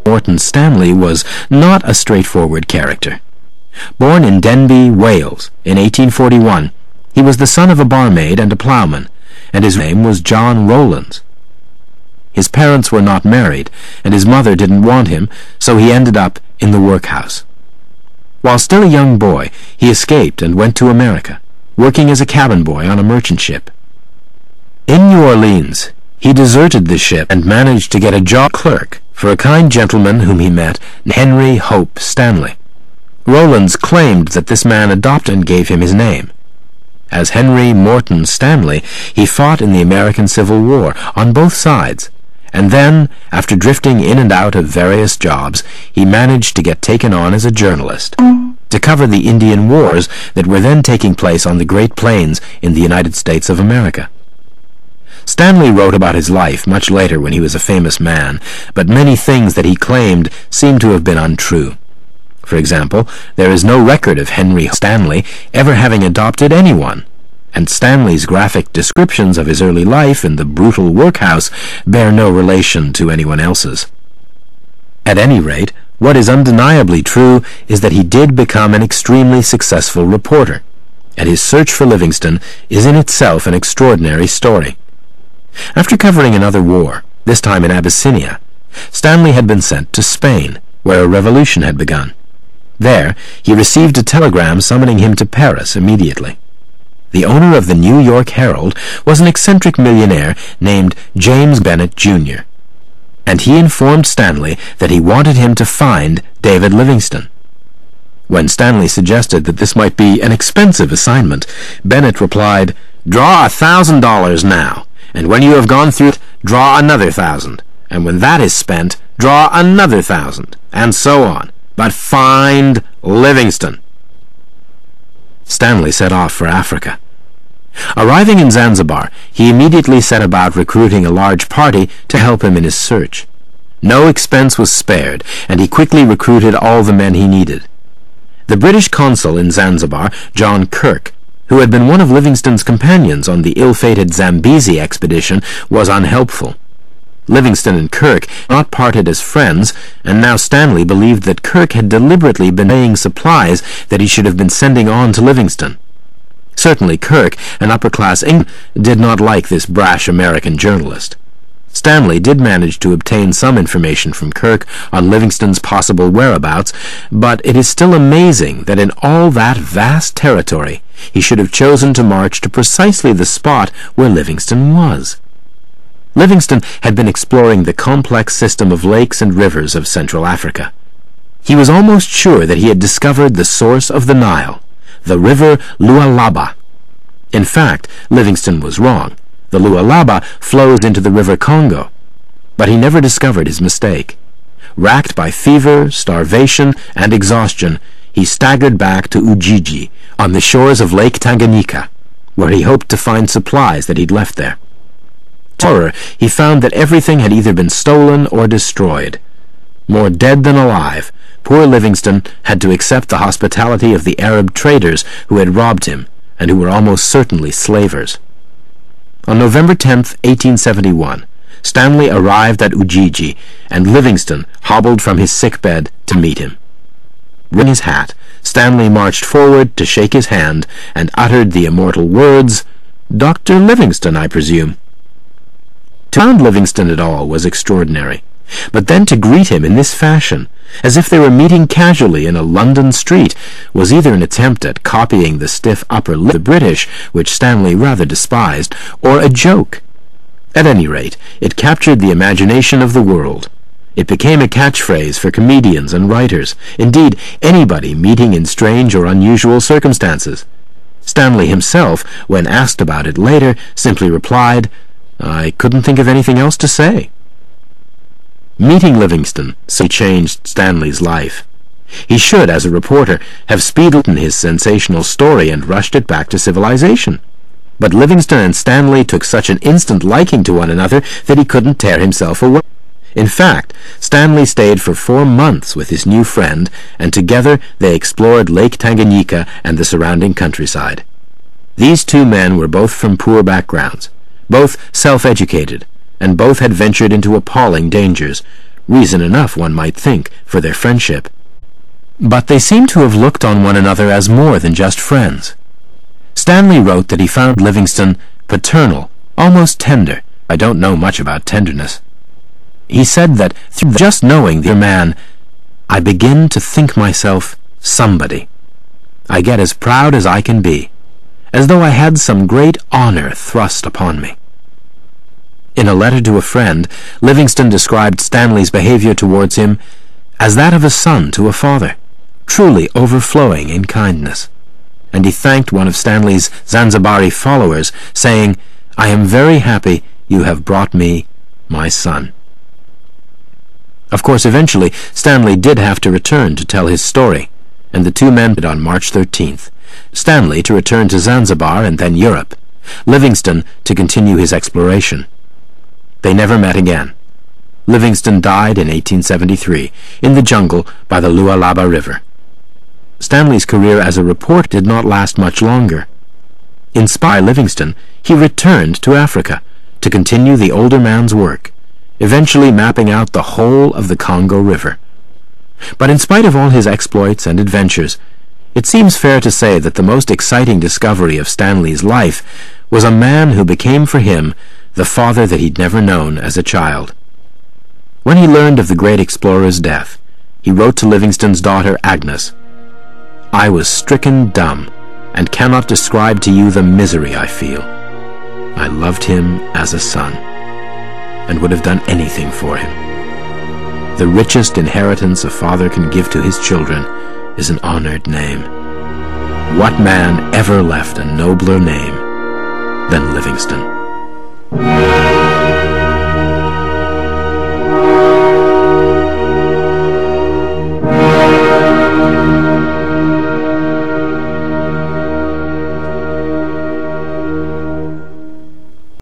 Morton Stanley was not a straightforward character. Born in Denbigh, Wales, in 1841, he was the son of a barmaid and a ploughman, and his name was John Rowlands. His parents were not married, and his mother didn't want him, so he ended up in the workhouse. While still a young boy, he escaped and went to America, working as a cabin boy on a merchant ship. In New Orleans, he deserted the ship and managed to get a job clerk for a kind gentleman whom he met, Henry Hope Stanley. Rowlands claimed that this man adopted and gave him his name. As Henry Morton Stanley, he fought in the American Civil War on both sides, and then, after drifting in and out of various jobs, he managed to get taken on as a journalist to cover the Indian Wars that were then taking place on the Great Plains in the United States of America. Stanley wrote about his life much later when he was a famous man, but many things that he claimed seem to have been untrue. For example, there is no record of Henry Stanley ever having adopted anyone, and Stanley's graphic descriptions of his early life in the brutal workhouse bear no relation to anyone else's. At any rate, what is undeniably true is that he did become an extremely successful reporter, and his search for Livingston is in itself an extraordinary story. After covering another war, this time in Abyssinia, Stanley had been sent to Spain, where a revolution had begun. There, he received a telegram summoning him to Paris immediately. The owner of the New York Herald was an eccentric millionaire named James Bennett, Jr., and he informed Stanley that he wanted him to find David Livingstone. When Stanley suggested that this might be an expensive assignment, Bennett replied, "Draw $1,000 now, and when you have gone through it, draw another 1,000, and when that is spent, draw another 1,000, and so on. But find Livingstone." Stanley set off for Africa. Arriving in Zanzibar, he immediately set about recruiting a large party to help him in his search. No expense was spared, and he quickly recruited all the men he needed. The British consul in Zanzibar, John Kirk, who had been one of Livingstone's companions on the ill-fated Zambezi expedition, was unhelpful. Livingstone and Kirk not parted as friends, and now Stanley believed that Kirk had deliberately been delaying supplies that he should have been sending on to Livingstone. Certainly Kirk, an upper-class Englishman, did not like this brash American journalist. Stanley did manage to obtain some information from Kirk on Livingstone's possible whereabouts, but it is still amazing that in all that vast territory he should have chosen to march to precisely the spot where Livingstone was. Livingstone had been exploring the complex system of lakes and rivers of Central Africa. He was almost sure that he had discovered the source of the Nile, the river Lualaba. In fact, Livingstone was wrong. The Lualaba flows into the river Congo. But he never discovered his mistake. Racked by fever, starvation, and exhaustion, he staggered back to Ujiji, on the shores of Lake Tanganyika, where he hoped to find supplies that he'd left there. To horror, he found that everything had either been stolen or destroyed. More dead than alive, poor Livingstone had to accept the hospitality of the Arab traders who had robbed him, and who were almost certainly slavers. On November 10th, 1871, Stanley arrived at Ujiji, and Livingstone hobbled from his sickbed to meet him. Wearing his hat, Stanley marched forward to shake his hand, and uttered the immortal words, "Dr. Livingstone, I presume." To find Livingstone at all was extraordinary, but then to greet him in this fashion, as if they were meeting casually in a London street, was either an attempt at copying the stiff upper lip of the British, which Stanley rather despised, or a joke. At any rate, it captured the imagination of the world. It became a catchphrase for comedians and writers, indeed anybody meeting in strange or unusual circumstances. Stanley himself, when asked about it later, simply replied, "I couldn't think of anything else to say." Meeting Livingstone so changed Stanley's life. He should, as a reporter, have speedily written his sensational story and rushed it back to civilization. But Livingstone and Stanley took such an instant liking to one another that he couldn't tear himself away. In fact, Stanley stayed for 4 months with his new friend, and together they explored Lake Tanganyika and the surrounding countryside. These two men were both from poor backgrounds, both self-educated, and both had ventured into appalling dangers, reason enough, one might think, for their friendship. But they seem to have looked on one another as more than just friends. Stanley wrote that he found Livingstone paternal, almost tender. I don't know much about tenderness. He said that through just knowing the man, I begin to think myself somebody. I get as proud as I can be, as though I had some great honor thrust upon me. In a letter to a friend, Livingstone described Stanley's behavior towards him as that of a son to a father, truly overflowing in kindness. And he thanked one of Stanley's Zanzibari followers, saying, "I am very happy you have brought me my son." Of course, eventually, Stanley did have to return to tell his story, and the two men met on March 13th, Stanley to return to Zanzibar and then Europe, Livingstone to continue his exploration. They never met again. Livingstone died in 1873 in the jungle by the Lualaba River. Stanley's career as a reporter did not last much longer. Inspired by Livingstone, he returned to Africa to continue the older man's work, eventually mapping out the whole of the Congo River. But in spite of all his exploits and adventures, it seems fair to say that the most exciting discovery of Stanley's life was a man who became for him the father that he'd never known as a child. When he learned of the great explorer's death, he wrote to Livingstone's daughter Agnes, "I was stricken dumb, and cannot describe to you the misery I feel. I loved him as a son, and would have done anything for him. The richest inheritance a father can give to his children is an honored name. What man ever left a nobler name than Livingstone?"